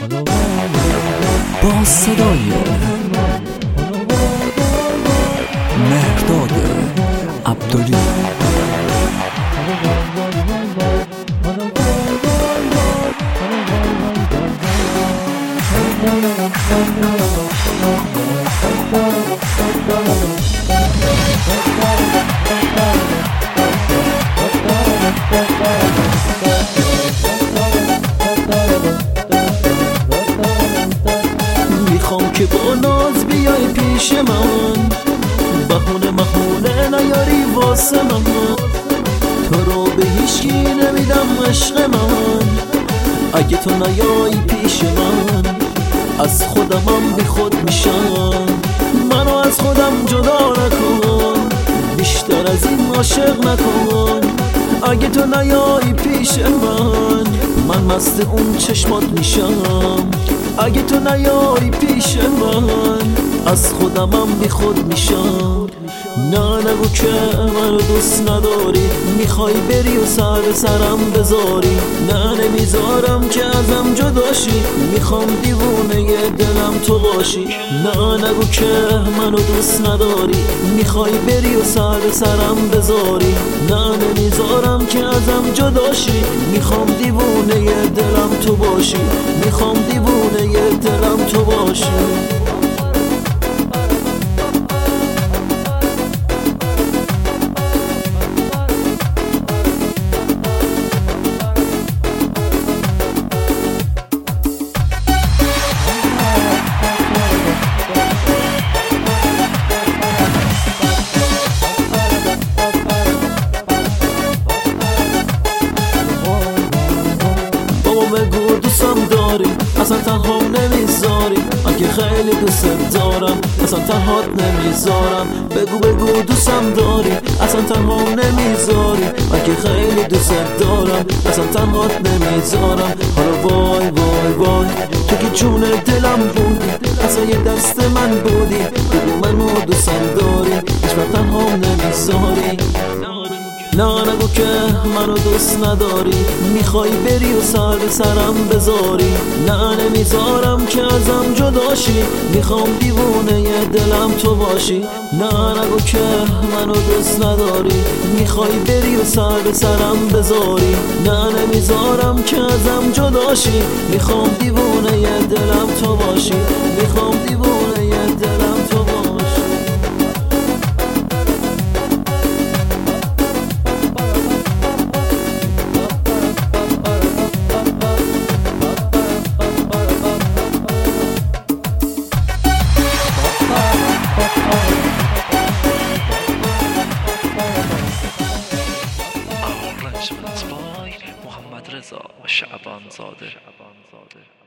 با صدای مهرداد عبدالی. میخوام که با ناز بیای پیش من، بهونه محونه نیاری واسه من. تو رو به هیچکی نمیدم عشق من، اگه تو نیایی پیش من از خودمم بی خود میشم. منو از خودم جدا نکن، بیشتر از این عاشق نکن. اگه تو نیایی پیش من مست اون چشمات میشم. اگه تو نیایی پیش من از خودمم بی خود میشم. نه نگو که منو دوست نداری، میخوای بری و سرم بذاری. نه نمیذارم که ازم جداشی، میخوام دیوونه دلم تو باشی. نه نگو که منو دوست نداری، میخوای بری و سرم بذاری. نه نمیذارم که ازم جداشی، میخوام دیوونه دلم تو باشی. میخوام دیوونه دلم تو باشی. بگو دوستم داری، اصلا تنها نمیذاری. اگه خیلی دوست دارم اصلا تنهات نمیذارم. بگو دوستم داری، اصلا تنها نمیذاری. اگه خیلی دوست دارم اصلا تنهات نمیذارم. حالا وای وای وای، تو که جون دلم بودی، اصلا یه دست من بودی. بگو منو دوستم داری، هیچ وقت تنها نمیذاری. نه نگو که منو دوست نداری، میخوای بری و سرم بذاری. نه نمیذارم که ازم جداشی، میخوام دیوونه دلم تو باشی. نه نگو که منو دوست نداری، میخوای بری و سرم بذاری. نه نمیذارم که ازم جداشی، میخوام دیوونه دلم تو باشی. میخوام دیوونه دلم تو باشی. Arrangements by محمد رضا و شعبان زاده.